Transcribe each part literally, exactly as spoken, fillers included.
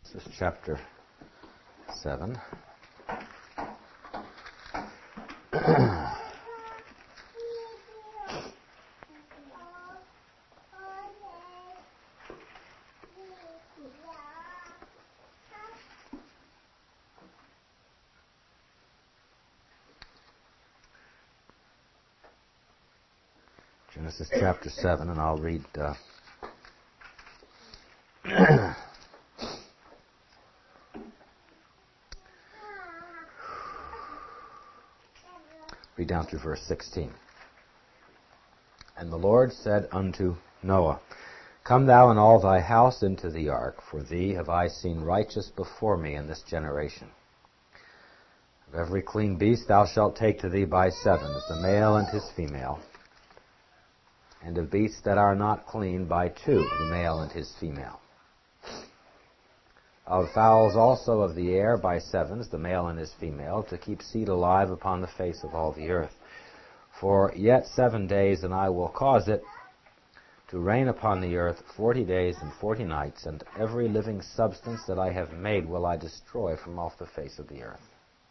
This is chapter seven. Genesis chapter seven, and I'll read uh, read down through verse sixteen. And the Lord said unto Noah, Come thou and all thy house into the ark, for thee have I seen righteous before me in this generation. Of every clean beast thou shalt take to thee by sevens, the male and his female, and of beasts that are not clean by two, the male and his female. Of fowls also of the air by sevens, the male and his female, to keep seed alive upon the face of all the earth. For yet seven days, and I will cause it to rain upon the earth forty days and forty nights, and every living substance that I have made will I destroy from off the face of the earth.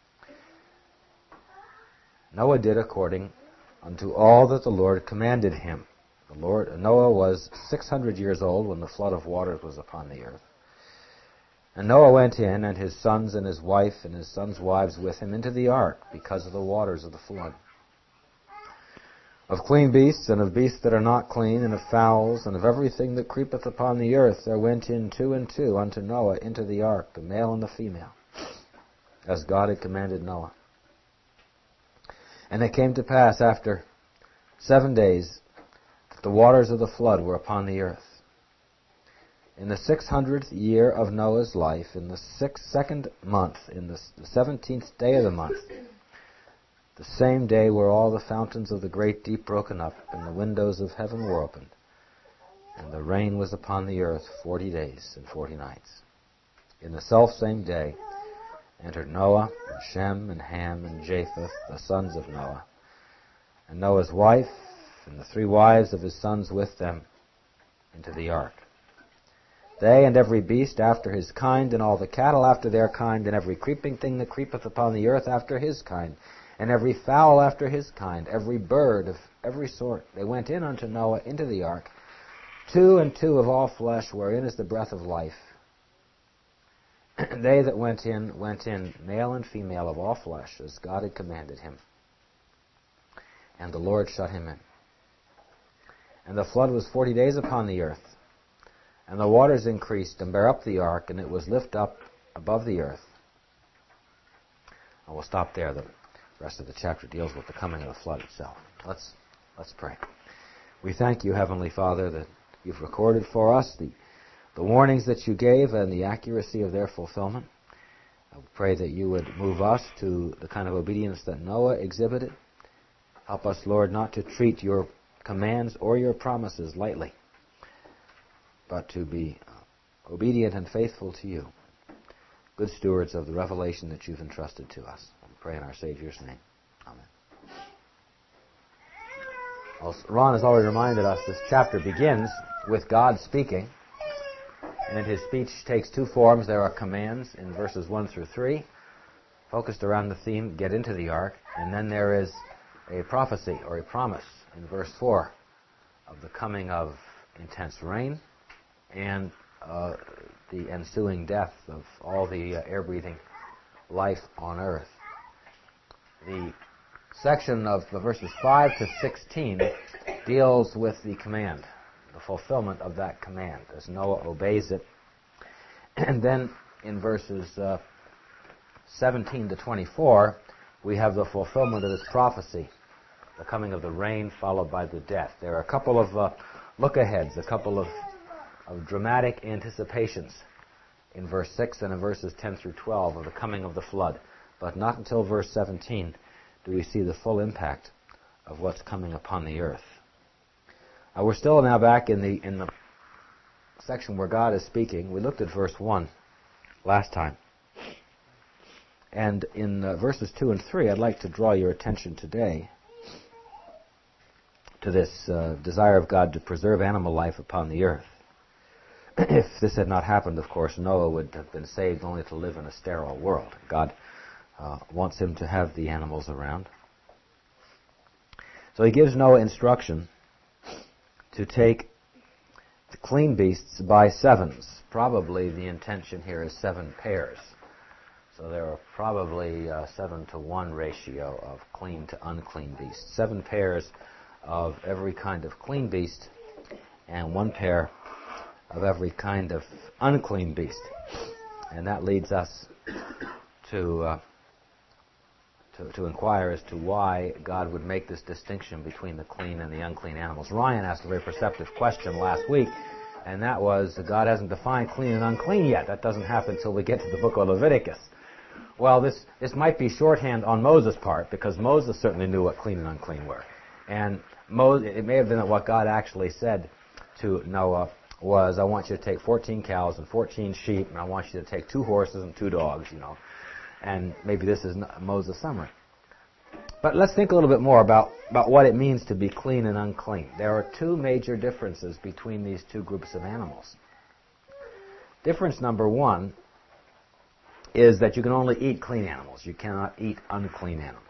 Noah did according unto all that the Lord commanded him. The Lord Noah was six hundred years old when the flood of waters was upon the earth. And Noah went in, and his sons and his wife and his sons' wives with him into the ark, because of the waters of the flood. Of clean beasts, and of beasts that are not clean, and of fowls, and of everything that creepeth upon the earth, there went in two and two unto Noah into the ark, the male and the female, as God had commanded Noah. And it came to pass after seven days that the waters of the flood were upon the earth. In the six hundredth year of Noah's life, in the sixth, second month, in the seventeenth day of the month, the same day were all the fountains of the great deep broken up, and the windows of heaven were opened, and the rain was upon the earth forty days and forty nights. In the selfsame day entered Noah, and Shem, and Ham, and Japheth, the sons of Noah, and Noah's wife, and the three wives of his sons with them, into the ark. They and every beast after his kind, and all the cattle after their kind, and every creeping thing that creepeth upon the earth after his kind, and every fowl after his kind, every bird of every sort. They went in unto Noah into the ark, two and two of all flesh, wherein is the breath of life. And they that went in, went in, male and female of all flesh, as God had commanded him. And the Lord shut him in. And the flood was forty days upon the earth. And the waters increased and bare up the ark, and it was lift up above the earth. And we'll stop there. The rest of the chapter deals with the coming of the flood itself. Let's let's pray. We thank you, Heavenly Father, that you've recorded for us the, the warnings that you gave and the accuracy of their fulfillment. I pray that you would move us to the kind of obedience that Noah exhibited. Help us, Lord, not to treat your commands or your promises lightly, but to be obedient and faithful to you, good stewards of the revelation that you've entrusted to us. We pray in our Savior's name. Amen. Well, Ron has already reminded us this chapter begins with God speaking, and his speech takes two forms. There are commands in verses one through three, focused around the theme, get into the ark, and then there is a prophecy or a promise in verse four of the coming of intense rain, and uh, the ensuing death of all the uh, air-breathing life on earth. The section of the verses five to sixteen deals with the command, the fulfillment of that command, as Noah obeys it. And then in verses uh, seventeen to twenty-four, we have the fulfillment of this prophecy, the coming of the rain followed by the death. There are a couple of uh, look-aheads, a couple of of dramatic anticipations in verse six and in verses ten through twelve of the coming of the flood. But not until verse seventeen do we see the full impact of what's coming upon the earth. Uh, we're still now back in the in the section where God is speaking. We looked at verse one last time. And in uh, verses two and three, I'd like to draw your attention today to this uh, desire of God to preserve animal life upon the earth. if this had not happened, of course, Noah would have been saved only to live in a sterile world. God uh, wants him to have the animals around. So he gives Noah instruction to take the clean beasts by sevens. Probably the intention here is seven pairs. So there are probably a seven to one ratio of clean to unclean beasts. Seven pairs of every kind of clean beast and one pair of every kind of unclean beast. And that leads us to, uh, to to inquire as to why God would make this distinction between the clean and the unclean animals. Ryan asked a very perceptive question last week, and that was, God hasn't defined clean and unclean yet. That doesn't happen until we get to the book of Leviticus. Well, this, this might be shorthand on Moses' part, because Moses certainly knew what clean and unclean were. And Moses, it may have been that what God actually said to Noah was, I want you to take fourteen cows and fourteen sheep, and I want you to take two horses and two dogs, you know. And maybe this is Moses' summary. But let's think a little bit more about, about what it means to be clean and unclean. There are two major differences between these two groups of animals. Difference number one is that you can only eat clean animals. You cannot eat unclean animals.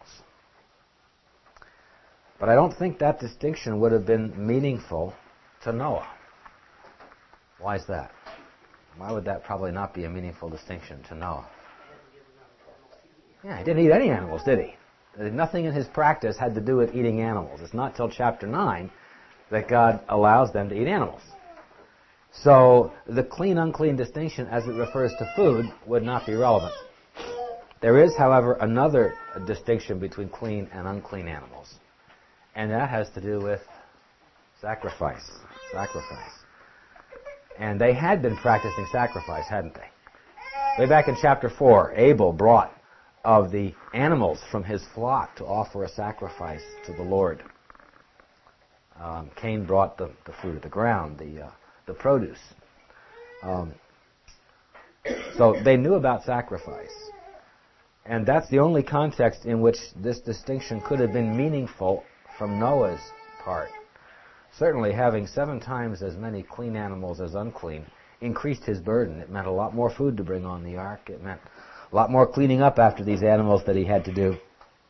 But I don't think that distinction would have been meaningful to Noah. Why is that? Why would that probably not be a meaningful distinction to Noah? Yeah, he didn't eat any animals, did he? Nothing in his practice had to do with eating animals. It's not till chapter nine that God allows them to eat animals. So the clean-unclean distinction as it refers to food would not be relevant. There is, however, another distinction between clean and unclean animals. And that has to do with sacrifice. Sacrifice. And they had been practicing sacrifice, hadn't they? Way back in chapter four, Abel brought of the animals from his flock to offer a sacrifice to the Lord. Um, Cain brought the, the fruit of the ground, the uh, the produce. Um, so they knew about sacrifice. And that's the only context in which this distinction could have been meaningful from Noah's part. Certainly having seven times as many clean animals as unclean increased his burden. It meant a lot more food to bring on the ark. It meant a lot more cleaning up after these animals that he had to do.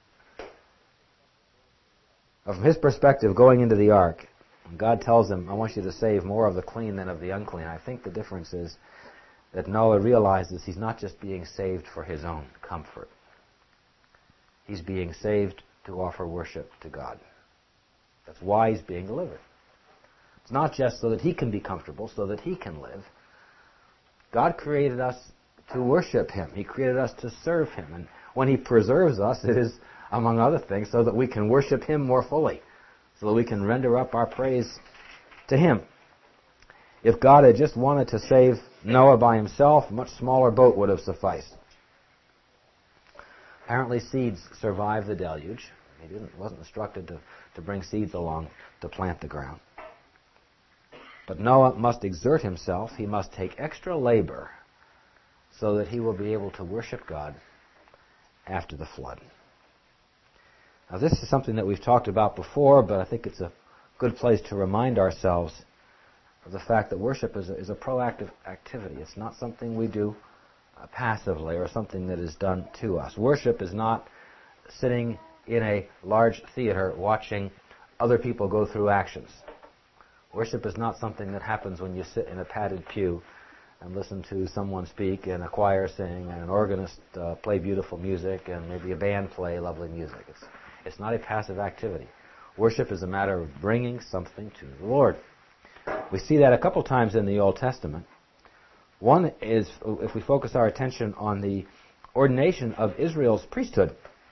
But from his perspective, going into the ark, God tells him, I want you to save more of the clean than of the unclean. I think the difference is that Noah realizes he's not just being saved for his own comfort. He's being saved to offer worship to God. That's why he's being delivered. It's not just so that he can be comfortable, so that he can live. God created us to worship him. He created us to serve him. And when he preserves us, it is, among other things, so that we can worship him more fully, so that we can render up our praise to him. If God had just wanted to save Noah by himself, a much smaller boat would have sufficed. Apparently seeds survived the deluge. He didn't, wasn't instructed to, to bring seeds along to plant the ground. But Noah must exert himself. He must take extra labor so that he will be able to worship God after the flood. Now, this is something that we've talked about before, but I think it's a good place to remind ourselves of the fact that worship is a, is a proactive activity. It's not something we do uh, passively or something that is done to us. Worship is not sitting in a large theater watching other people go through actions. Worship is not something that happens when you sit in a padded pew and listen to someone speak and a choir sing and an organist uh, play beautiful music and maybe a band play lovely music. It's It's not a passive activity. Worship is a matter of bringing something to the Lord. We see that a couple times in the Old Testament. One is if we focus our attention on the ordination of Israel's priesthood.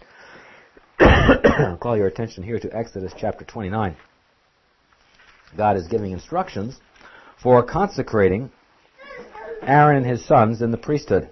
I'll call your attention here to Exodus chapter twenty-nine. God is giving instructions for consecrating Aaron and his sons in the priesthood.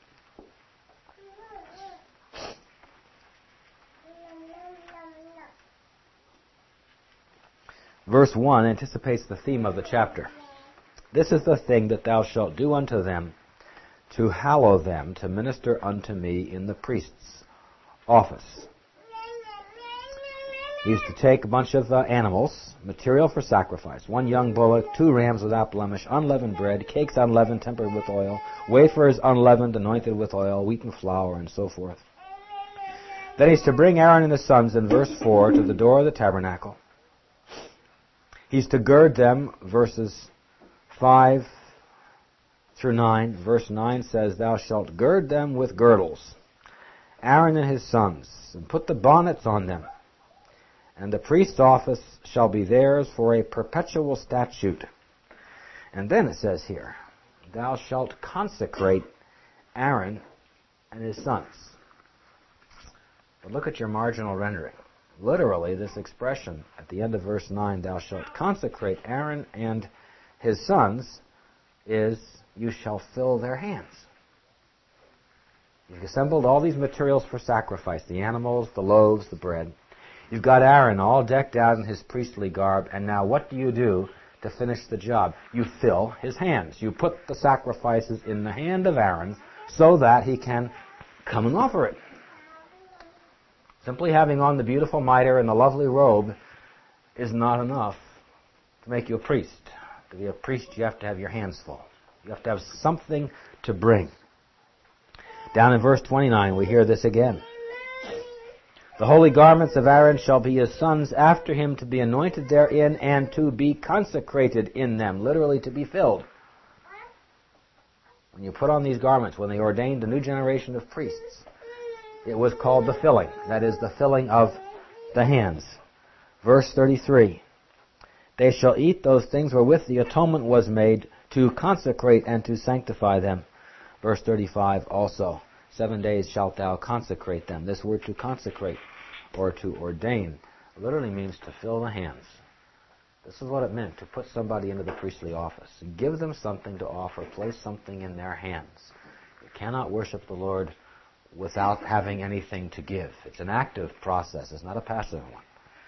Verse one anticipates the theme of the chapter. This is the thing that thou shalt do unto them, to hallow them, to minister unto me in the priest's office. He used to take a bunch of uh, animals, material for sacrifice, one young bullock, two rams without blemish, unleavened bread, cakes unleavened, tempered with oil, wafers unleavened, anointed with oil, wheaten flour, and so forth. Then he's to bring Aaron and his sons, in verse four, to the door of the tabernacle. He's to gird them, verses five through nine. Verse nine says, Thou shalt gird them with girdles, Aaron and his sons, and put the bonnets on them. And the priest's office shall be theirs for a perpetual statute. And then it says here, Thou shalt consecrate Aaron and his sons. But look at your marginal rendering. Literally, this expression at the end of verse nine, Thou shalt consecrate Aaron and his sons, is, You shall fill their hands. You've assembled all these materials for sacrifice, the animals, the loaves, the bread. You've got Aaron all decked out in his priestly garb, and now what do you do to finish the job? You fill his hands. You put the sacrifices in the hand of Aaron so that he can come and offer it. Simply having on the beautiful mitre and the lovely robe is not enough to make you a priest. To be a priest, you have to have your hands full. You have to have something to bring. Down in verse twenty-nine, we hear this again. The holy garments of Aaron shall be his sons after him, to be anointed therein and to be consecrated in them, literally to be filled. When you put on these garments, when they ordained a new generation of priests, it was called the filling. That is, the filling of the hands. Verse thirty-three. They shall eat those things wherewith the atonement was made, to consecrate and to sanctify them. Verse thirty-five also. Seven days shalt thou consecrate them. This word to consecrate or to ordain literally means to fill the hands. This is what it meant, to put somebody into the priestly office. Give them something to offer. Place something in their hands. You cannot worship the Lord without having anything to give. It's an active process. It's not a passive one.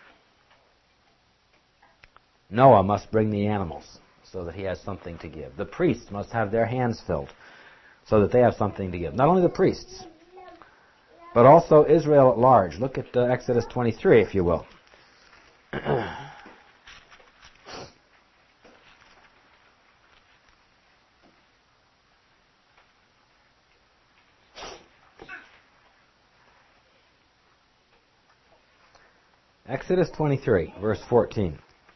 Noah must bring the animals so that he has something to give. The priests must have their hands filled so that they have something to give. Not only the priests, but also Israel at large. Look at uh, Exodus twenty-three, if you will. Exodus twenty-three, verse fourteen.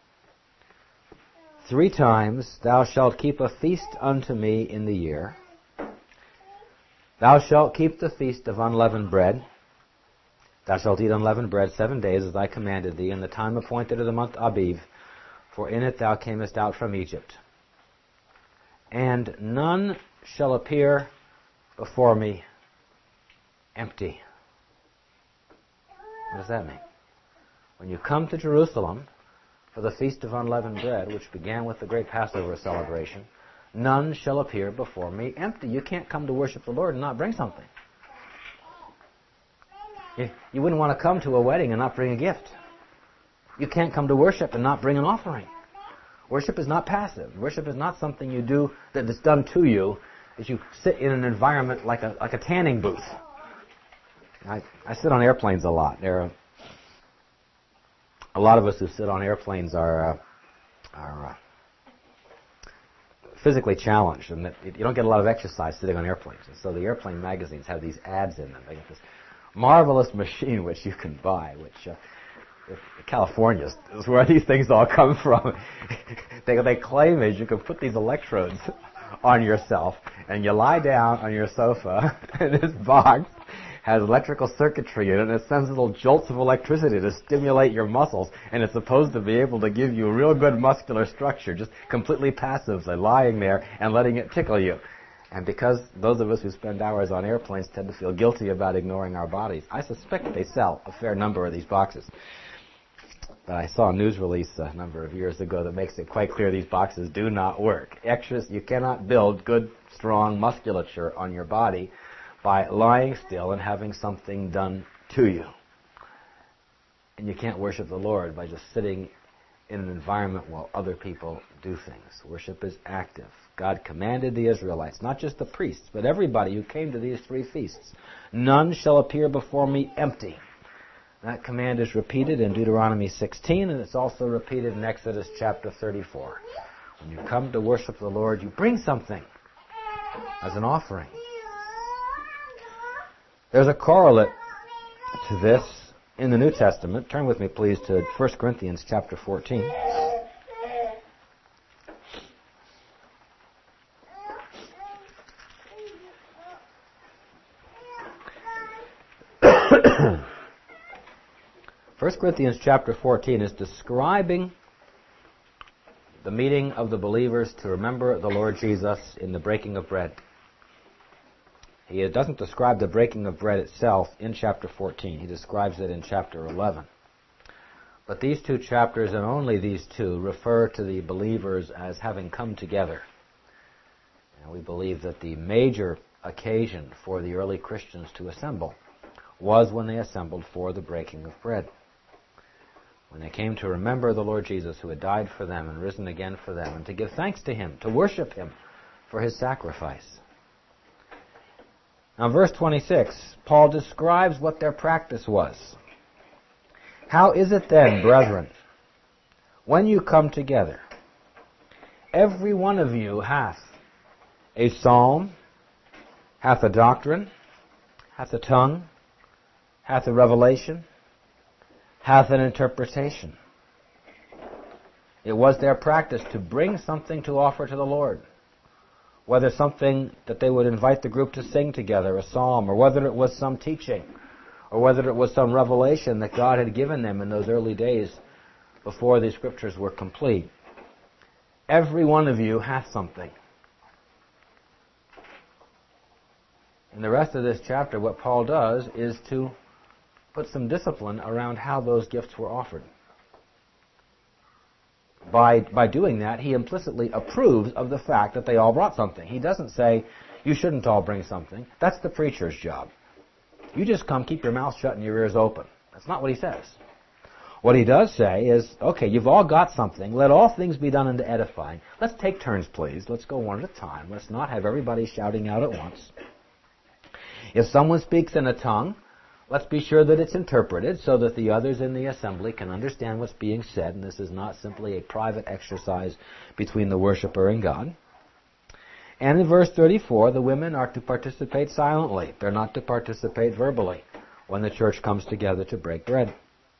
Three times thou shalt keep a feast unto me in the year. Thou shalt keep the feast of unleavened bread. Thou shalt eat unleavened bread seven days, as I commanded thee, in the time appointed of the month Abiv, for in it thou camest out from Egypt. And none shall appear before me empty. What does that mean? When you come to Jerusalem for the Feast of Unleavened Bread, which began with the great Passover celebration, none shall appear before me empty. You can't come to worship the Lord and not bring something. You wouldn't want to come to a wedding and not bring a gift. You can't come to worship and not bring an offering. Worship is not passive. Worship is not something you do that is done to you as you sit in an environment like a like a tanning booth. I, I sit on airplanes a lot. There are a lot of us who sit on airplanes are uh, are uh, physically challenged, and that you don't get a lot of exercise sitting on airplanes. And so the airplane magazines have these ads in them. They get this marvelous machine which you can buy, which uh, if California is where these things all come from. they they claim is you can put these electrodes on yourself, and you lie down on your sofa, and this box has electrical circuitry in it, and it sends little jolts of electricity to stimulate your muscles, and it's supposed to be able to give you real good muscular structure, just completely passive, like lying there and letting it tickle you. And because those of us who spend hours on airplanes tend to feel guilty about ignoring our bodies, I suspect they sell a fair number of these boxes. But I saw a news release a number of years ago that makes it quite clear these boxes do not work. Extras, you cannot build good, strong musculature on your body by lying still and having something done to you. And you can't worship the Lord by just sitting in an environment while other people do things. Worship is active. God commanded the Israelites, not just the priests, but everybody who came to these three feasts, none shall appear before me empty. That command is repeated in Deuteronomy sixteen, and it's also repeated in Exodus chapter thirty-four. When you come to worship the Lord, you bring something as an offering. There's a correlate to this in the New Testament. Turn with me, please, to First Corinthians chapter fourteen. First Corinthians chapter fourteen is describing the meeting of the believers to remember the Lord Jesus in the breaking of bread. He doesn't describe the breaking of bread itself in chapter fourteen. He describes it in chapter eleven. But these two chapters, and only these two, refer to the believers as having come together. And we believe that the major occasion for the early Christians to assemble was when they assembled for the breaking of bread. When they came to remember the Lord Jesus who had died for them and risen again for them, and to give thanks to Him, to worship Him for His sacrifice. Now, verse twenty-six, Paul describes what their practice was. How is it then, brethren, when you come together, every one of you hath a psalm, hath a doctrine, hath a tongue, hath a revelation, hath an interpretation. It was their practice to bring something to offer to the Lord. Whether something that they would invite the group to sing together, a psalm, or whether it was some teaching, or whether it was some revelation that God had given them in those early days before the Scriptures were complete. Every one of you hath something. In the rest of this chapter, what Paul does is to put some discipline around how those gifts were offered. By, by doing that, he implicitly approves of the fact that they all brought something. He doesn't say, you shouldn't all bring something. That's the preacher's job. You just come, keep your mouth shut and your ears open. That's not what he says. What he does say is, okay, you've all got something. Let all things be done unto edifying. Let's take turns, please. Let's go one at a time. Let's not have everybody shouting out at once. If someone speaks in a tongue, let's be sure that it's interpreted so that the others in the assembly can understand what's being said, and this is not simply a private exercise between the worshiper and God. And in verse thirty-four, the women are to participate silently. They're not to participate verbally when the church comes together to break bread.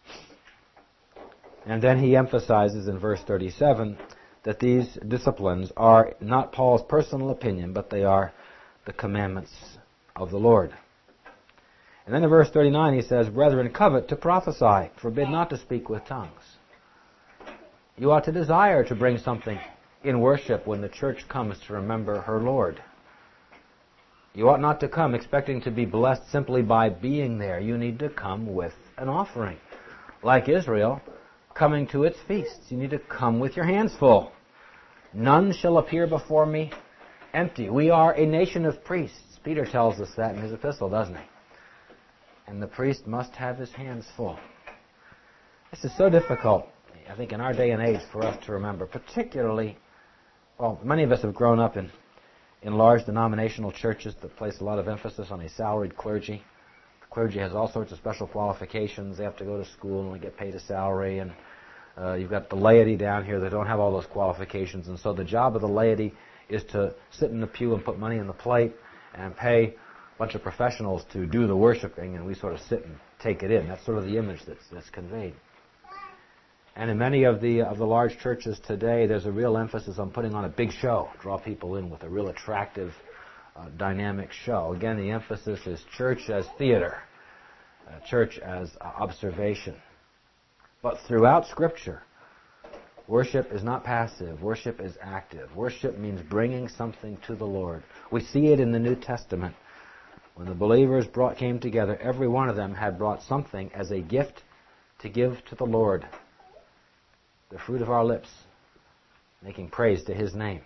And then he emphasizes in verse thirty-seven that these disciplines are not Paul's personal opinion, but they are the commandments of the Lord. And then in verse thirty-nine he says, brethren, covet to prophesy, forbid not to speak with tongues. You ought to desire to bring something in worship when the church comes to remember her Lord. You ought not to come expecting to be blessed simply by being there. You need to come with an offering. Like Israel, coming to its feasts, you need to come with your hands full. None shall appear before me empty. We are a nation of priests. Peter tells us that in his epistle, doesn't he? And the priest must have his hands full. This is so difficult, I think, in our day and age for us to remember, particularly, well, many of us have grown up in, in large denominational churches that place a lot of emphasis on a salaried clergy. The clergy has all sorts of special qualifications. They have to go to school and they get paid a salary. And uh, you've got the laity down here that don't have all those qualifications. And so the job of the laity is to sit in the pew and put money in the plate and pay a bunch of professionals to do the worshiping, and we sort of sit and take it in. That's sort of the image that's, that's conveyed. And in many of the of the large churches today, there's a real emphasis on putting on a big show, draw people in with a real attractive, uh, dynamic show. Again, the emphasis is church as theater, uh, church as uh, observation. But throughout Scripture, worship is not passive. Worship is active. Worship means bringing something to the Lord. We see it in the New Testament. When the believers brought, came together, every one of them had brought something as a gift to give to the Lord. The fruit of our lips, making praise to His name.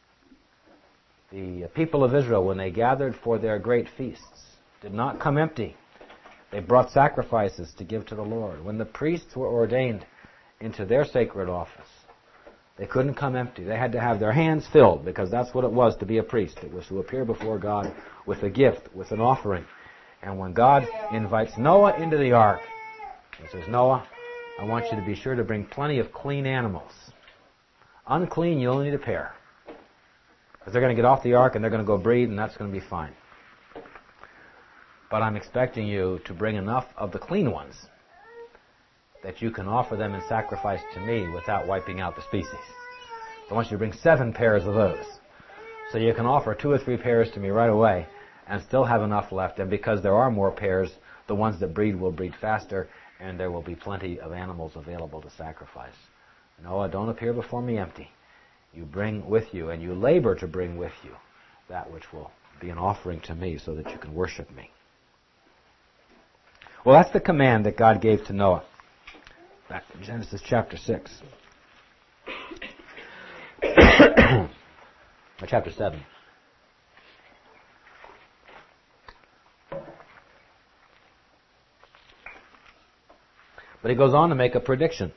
The people of Israel, when they gathered for their great feasts, did not come empty. They brought sacrifices to give to the Lord. When the priests were ordained into their sacred office, they couldn't come empty. They had to have their hands filled, because that's what it was to be a priest. It was to appear before God with a gift, with an offering. And when God invites Noah into the ark, He says, Noah, I want you to be sure to bring plenty of clean animals. Unclean, you only need a pair. Because they're going to get off the ark and they're going to go breed, and that's going to be fine. But I'm expecting you to bring enough of the clean ones that you can offer them in sacrifice to me without wiping out the species. So I want you to bring seven pairs of those. So you can offer two or three pairs to me right away and still have enough left. And because there are more pairs, the ones that breed will breed faster, and there will be plenty of animals available to sacrifice. Noah, don't appear before me empty. You bring with you, and you labor to bring with you, that which will be an offering to me so that you can worship me. Well, that's the command that God gave to Noah. Back in Genesis chapter six. Or chapter seven. But he goes on to make a prediction.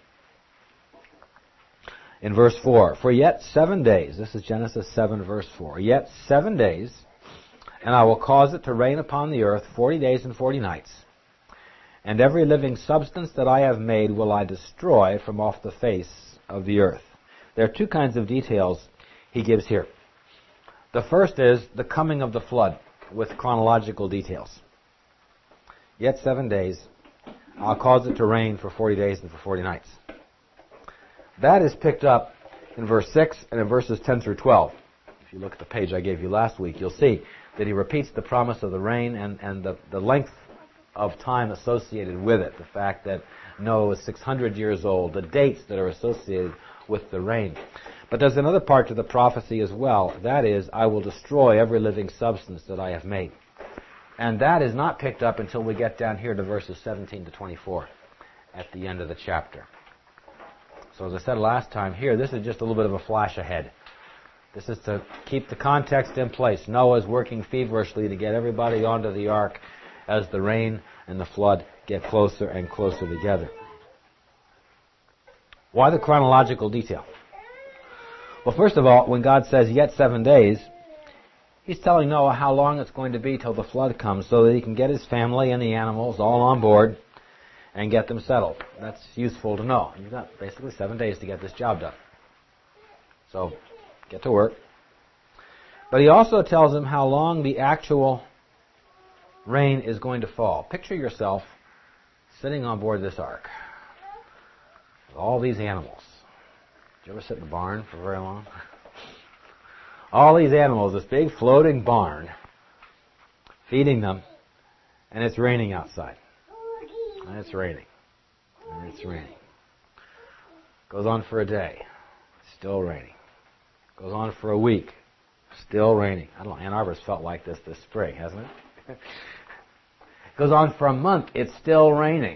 In verse four, for yet seven days, this is Genesis seven, verse four, yet seven days, and I will cause it to rain upon the earth forty days and forty nights. And every living substance that I have made will I destroy from off the face of the earth. There are two kinds of details he gives here. The first is the coming of the flood with chronological details. Yet seven days, I'll cause it to rain for forty days and for forty nights. That is picked up in verse six and in verses ten through twelve. If you look at the page I gave you last week, you'll see that he repeats the promise of the rain and, and the, the length of time associated with it, the fact that Noah was six hundred years old, the dates that are associated with the rain. But there's another part to the prophecy as well. That is, I will destroy every living substance that I have made. And that is not picked up until we get down here to verses seventeen to twenty-four at the end of the chapter. So as I said last time here, this is just a little bit of a flash ahead. This is to keep the context in place. Noah is working feverishly to get everybody onto the ark as the rain and the flood get closer and closer together. Why the chronological detail? Well, first of all, when God says yet seven days, he's telling Noah how long it's going to be till the flood comes so that he can get his family and the animals all on board and get them settled. That's useful to know. You've got basically seven days to get this job done. So, get to work. But he also tells him how long the actual rain is going to fall. Picture yourself sitting on board this ark with all these animals. Did you ever sit in a barn for very long? All these animals, this big floating barn, feeding them, and it's raining outside. And it's raining. And it's raining. Goes on for a day. Still raining. Goes on for a week. Still raining. I don't know, Ann Arbor's felt like this this spring, hasn't it? Goes on for a month. It's still raining.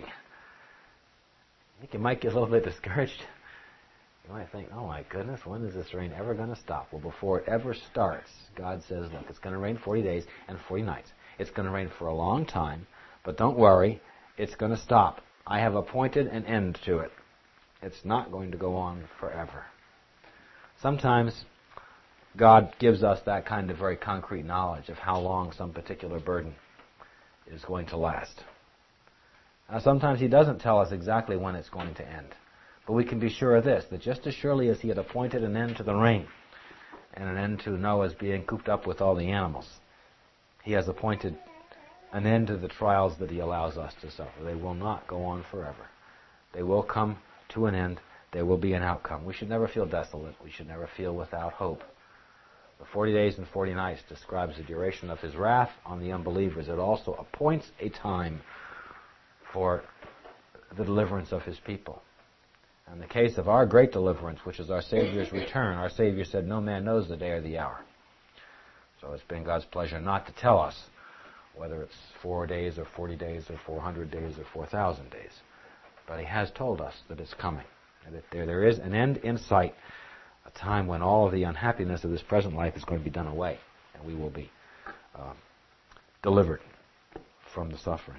I think you might get a little bit discouraged. You might think, oh my goodness, when is this rain ever going to stop? Well, before it ever starts, God says, look, it's going to rain forty days and forty nights. It's going to rain for a long time, but don't worry, it's going to stop. I have appointed an end to it. It's not going to go on forever. Sometimes God gives us that kind of very concrete knowledge of how long some particular burden is going to last. Now, sometimes he doesn't tell us exactly when it's going to end. But we can be sure of this, that just as surely as he had appointed an end to the rain and an end to Noah's being cooped up with all the animals, he has appointed an end to the trials that he allows us to suffer. They will not go on forever. They will come to an end. There will be an outcome. We should never feel desolate. We should never feel without hope. The forty days and forty nights describes the duration of his wrath on the unbelievers. It also appoints a time for the deliverance of his people. In the case of our great deliverance, which is our Savior's return, our Savior said, no man knows the day or the hour. So it's been God's pleasure not to tell us whether it's four days or forty days or four hundred days or four thousand days. But he has told us that it's coming, and that there, there is an end in sight, a time when all of the unhappiness of this present life is going to be done away, and we will be uh, delivered from the suffering.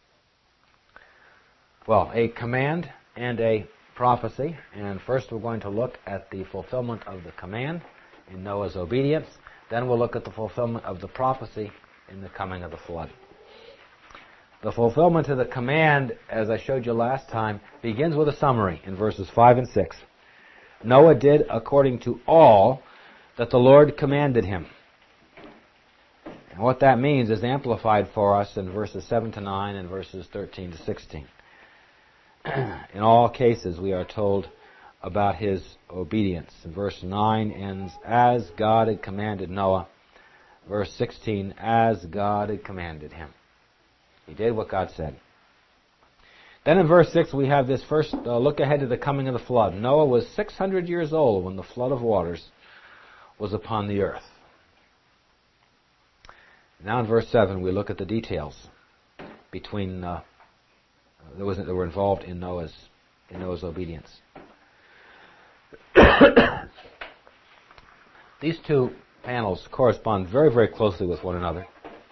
Well, a command and a prophecy, and first we're going to look at the fulfillment of the command in Noah's obedience. Then we'll look at the fulfillment of the prophecy in the coming of the flood. The fulfillment of the command, as I showed you last time, begins with a summary in verses five and six. Noah did according to all that the Lord commanded him. And what that means is amplified for us in verses seven to nine and verses thirteen to sixteen. In all cases, we are told about his obedience. And verse nine ends, as God had commanded Noah. Verse sixteen, as God had commanded him. He did what God said. Then in verse six we have this first uh, look ahead to the coming of the flood. Noah was six hundred years old when the flood of waters was upon the earth. Now in verse seven we look at the details between uh, that, was, that were involved in Noah's in Noah's obedience. These two panels correspond very, very closely with one another.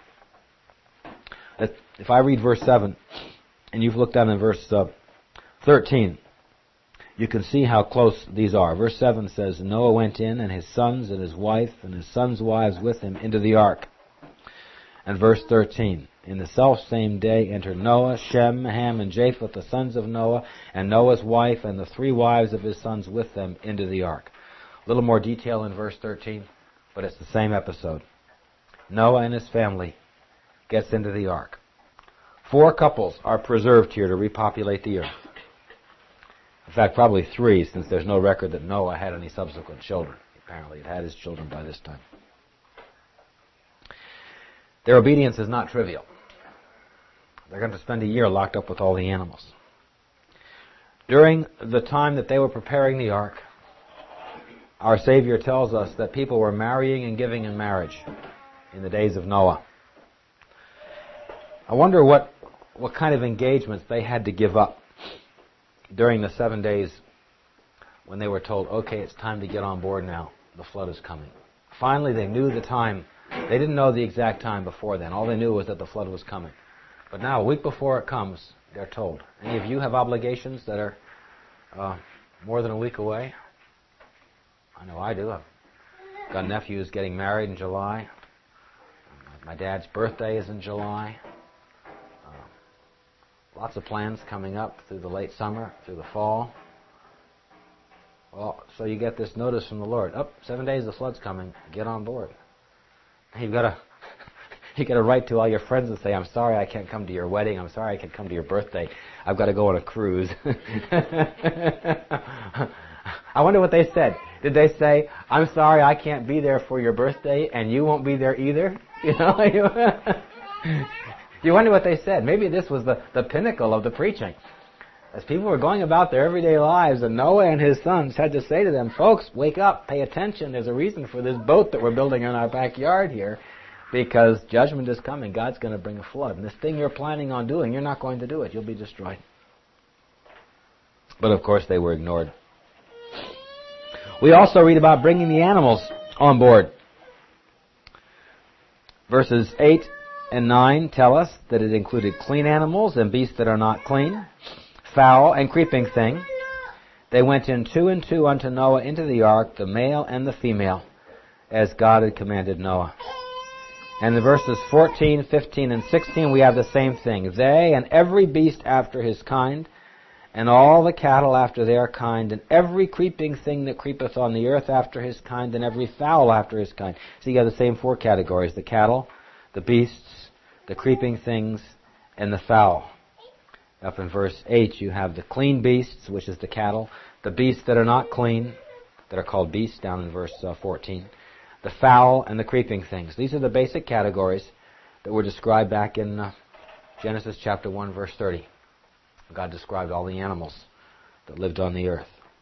If I read verse seven, and you've looked down in verse uh, thirteen, you can see how close these are. Verse seven says, Noah went in, and his sons, and his wife, and his sons' wives with him into the ark. And verse thirteen, in the selfsame day entered Noah, Shem, Ham, and Japheth, the sons of Noah, and Noah's wife, and the three wives of his sons with them into the ark. A little more detail in verse thirteen, but it's the same episode. Noah and his family gets into the ark. Four couples are preserved here to repopulate the earth. In fact, probably three, since there's no record that Noah had any subsequent children. Apparently, it had his children by this time. Their obedience is not trivial. They're going to spend a year locked up with all the animals. During the time that they were preparing the ark, our Savior tells us that people were marrying and giving in marriage in the days of Noah. I wonder what, what kind of engagements they had to give up during the seven days when they were told, okay, it's time to get on board now. The flood is coming. Finally, they knew the time. They didn't know the exact time before then. All they knew was that the flood was coming. But now, a week before it comes, they're told. Any of you have obligations that are uh, more than a week away? I know I do. I've got nephews getting married in July. My dad's birthday is in July. Lots of plans coming up through the late summer, through the fall. Well, so you get this notice from the Lord. Up, oh, seven days the flood's coming. Get on board. And you've got to you got to write to all your friends and say, I'm sorry I can't come to your wedding. I'm sorry I can't come to your birthday. I've got to go on a cruise. I wonder what they said. Did they say, I'm sorry I can't be there for your birthday and you won't be there either? You know? You wonder what they said. Maybe this was the, the pinnacle of the preaching. As people were going about their everyday lives, and Noah and his sons had to say to them, folks, wake up, pay attention. There's a reason for this boat that we're building in our backyard here, because judgment is coming. God's going to bring a flood. And this thing you're planning on doing, you're not going to do it. You'll be destroyed. But of course they were ignored. We also read about bringing the animals on board. Verses eight and nine tell us that it included clean animals and beasts that are not clean, fowl and creeping thing. They went in two and two unto Noah into the ark, the male and the female, as God had commanded Noah. And in verses fourteen, fifteen, and sixteen we have the same thing. They and every beast after his kind, and all the cattle after their kind, and every creeping thing that creepeth on the earth after his kind, and every fowl after his kind. So you have the same four categories: the cattle, the beasts, the creeping things, and the fowl. Up in verse eight you have the clean beasts, which is the cattle, the beasts that are not clean, that are called beasts, down in verse uh, fourteen, the fowl, and the creeping things. These are the basic categories that were described back in uh, Genesis chapter one, verse thirty. God described all the animals that lived on the earth.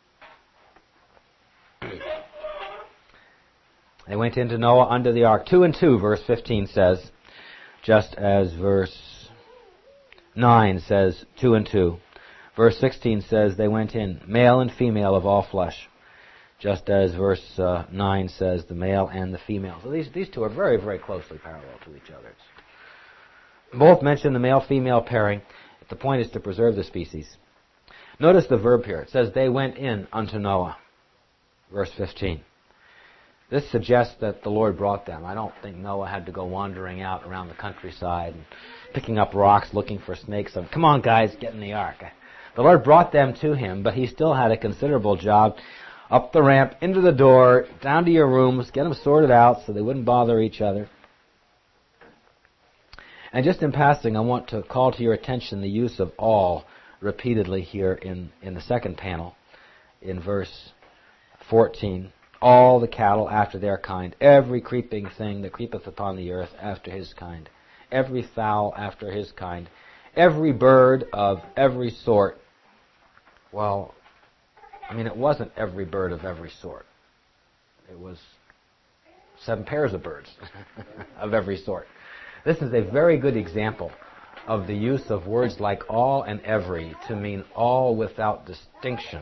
They went into Noah under the ark. Two and two, verse fifteen says, just as verse nine says two and two. Verse sixteen says they went in, male and female of all flesh. Just as verse uh, nine says the male and the female. So these, these two are very, very closely parallel to each other. Both mention the male-female pairing. The point is to preserve the species. Notice the verb here. It says they went in unto Noah. Verse fifteen. This suggests that the Lord brought them. I don't think Noah had to go wandering out around the countryside and picking up rocks, looking for snakes. So, come on, guys, get in the ark. The Lord brought them to him, but he still had a considerable job. Up the ramp, into the door, down to your rooms, get them sorted out so they wouldn't bother each other. And just in passing, I want to call to your attention the use of all repeatedly here in, in the second panel, in verse fourteen. All the cattle after their kind, every creeping thing that creepeth upon the earth after his kind, every fowl after his kind, every bird of every sort. Well, I mean, it wasn't every bird of every sort. It was seven pairs of birds of every sort. This is a very good example of the use of words like all and every to mean all without distinction,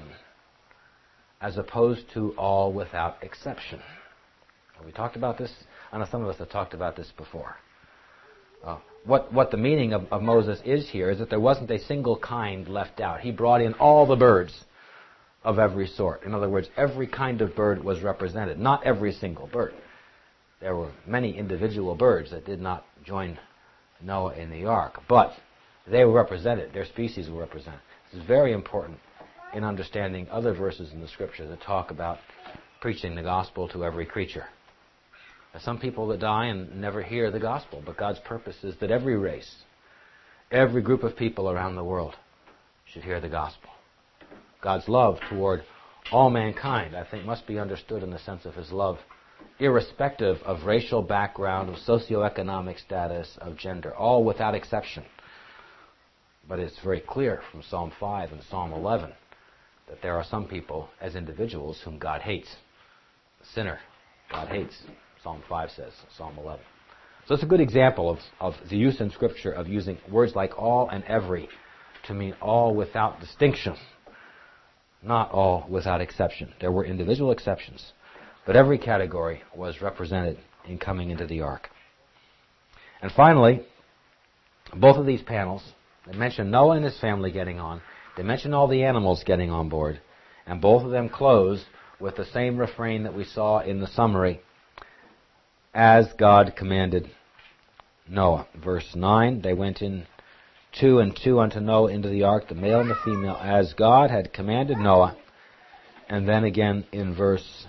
as opposed to all without exception. Have we talked about this? I know some of us have talked about this before. Uh, what, what the meaning of, of Moses is here is that there wasn't a single kind left out. He brought in all the birds of every sort. In other words, every kind of bird was represented, not every single bird. There were many individual birds that did not join Noah in the ark, but they were represented. Their species were represented. This is very important in understanding other verses in the Scripture that talk about preaching the gospel to every creature. There are some people that die and never hear the gospel, but God's purpose is that every race, every group of people around the world should hear the gospel. God's love toward all mankind, I think, must be understood in the sense of his love, irrespective of racial background, of socioeconomic status, of gender, all without exception. But it's very clear from Psalm five and Psalm eleven that there are some people as individuals whom God hates. The sinner, God hates, Psalm five says, Psalm eleven. So it's a good example of, of the use in Scripture of using words like all and every to mean all without distinction, not all without exception. There were individual exceptions, but every category was represented in coming into the ark. And finally, both of these panels, they mention Noah and his family getting on. They mention all the animals getting on board. And both of them close with the same refrain that we saw in the summary, as God commanded Noah. Verse nine, they went in two and two unto Noah into the ark, the male and the female, as God had commanded Noah. And then again in verse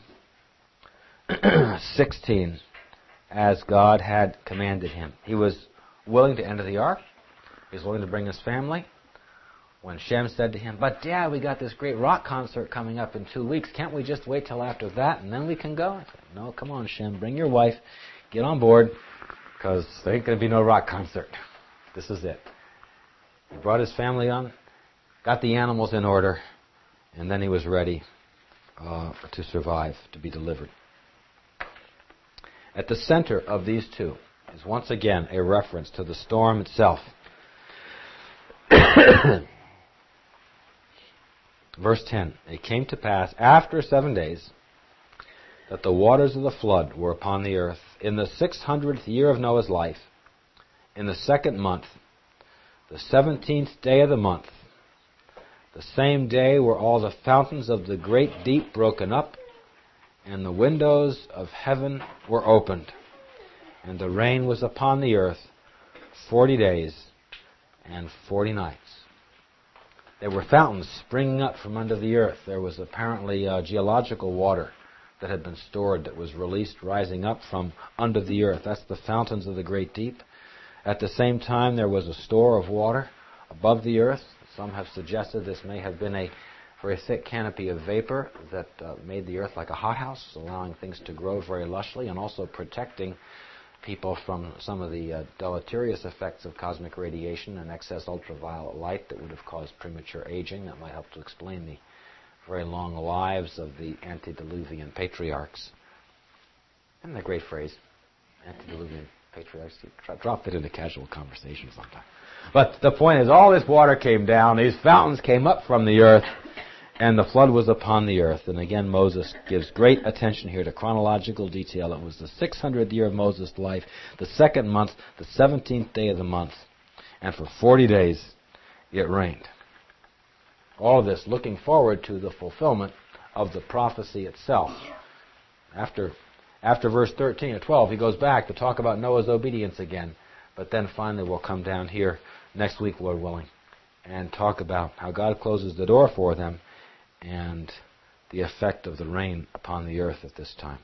sixteen, as God had commanded him. He was willing to enter the ark. He was willing to bring his family. When Shem said to him, but Dad, we got this great rock concert coming up in two weeks. Can't we just wait till after that and then we can go? I said, no, come on, Shem, bring your wife, get on board, because there ain't going to be no rock concert. This is it. He brought his family on, got the animals in order, and then he was ready uh, to survive, to be delivered. At the center of these two is once again a reference to the storm itself. Verse ten, it came to pass after seven days that the waters of the flood were upon the earth in the six hundredth year of Noah's life, in the second month, the seventeenth day of the month. The same day were all the fountains of the great deep broken up, and the windows of heaven were opened, and the rain was upon the earth forty days and forty nights. There were fountains springing up from under the earth. There was apparently uh, geological water that had been stored that was released, rising up from under the earth. That's the fountains of the great deep. At the same time, there was a store of water above the earth. Some have suggested this may have been a very thick canopy of vapor that uh, made the earth like a hothouse, allowing things to grow very lushly and also protecting people from some of the uh, deleterious effects of cosmic radiation and excess ultraviolet light that would have caused premature aging. That might help to explain the very long lives of the antediluvian patriarchs. Isn't that a great phrase? Antediluvian patriarchs. You drop it into casual conversation sometime. But the point is, all this water came down, these fountains came up from the earth, and the flood was upon the earth. And again, Moses gives great attention here to chronological detail. It was the six hundredth year of Moses' life, the second month, the seventeenth day of the month. And for forty days it rained. All of this looking forward to the fulfillment of the prophecy itself. After After verse thirteen or twelve, he goes back to talk about Noah's obedience again. But then finally we'll come down here next week, Lord willing, and talk about how God closes the door for them and the effect of the rain upon the earth at this time.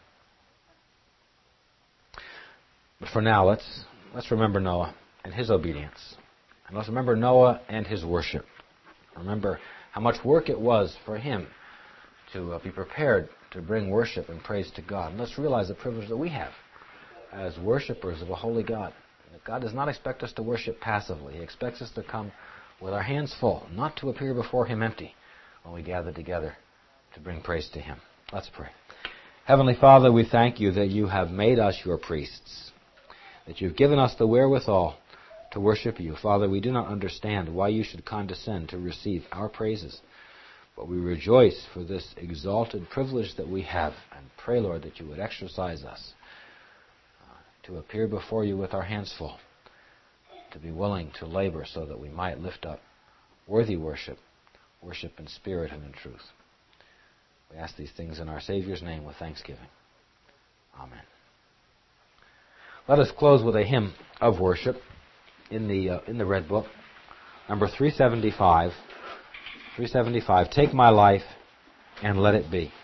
But for now, let's let's remember Noah and his obedience. And let's remember Noah and his worship. Remember how much work it was for him to uh, be prepared to bring worship and praise to God. And let's realize the privilege that we have as worshipers of a holy God. That God does not expect us to worship passively. He expects us to come with our hands full, not to appear before Him empty when we gather together to bring praise to Him. Let's pray. Heavenly Father, we thank You that You have made us Your priests, that You've given us the wherewithal to worship You. Father, we do not understand why You should condescend to receive our praises, but we rejoice for this exalted privilege that we have, and pray, Lord, that You would exercise us uh, to appear before You with our hands full, to be willing to labor so that we might lift up worthy worship, worship in spirit and in truth. We ask these things in our Savior's name with thanksgiving. Amen. Let us close with a hymn of worship in the uh, in the Red Book, number three seventy-five. three seventy-five, Take My Life and Let It Be.